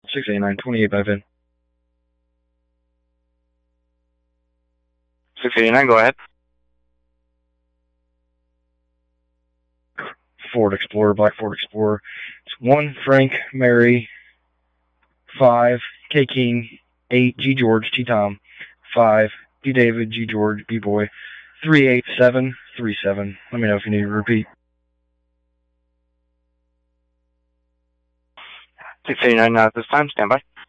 689, 28 by VIN. 689, go ahead. Ford Explorer, black Ford Explorer. It's 1 Frank Mary 5 K King 8 G George T Tom 5 D David G George B Boy 38737. Let me know if you need to repeat. 689 now at this time. Stand by.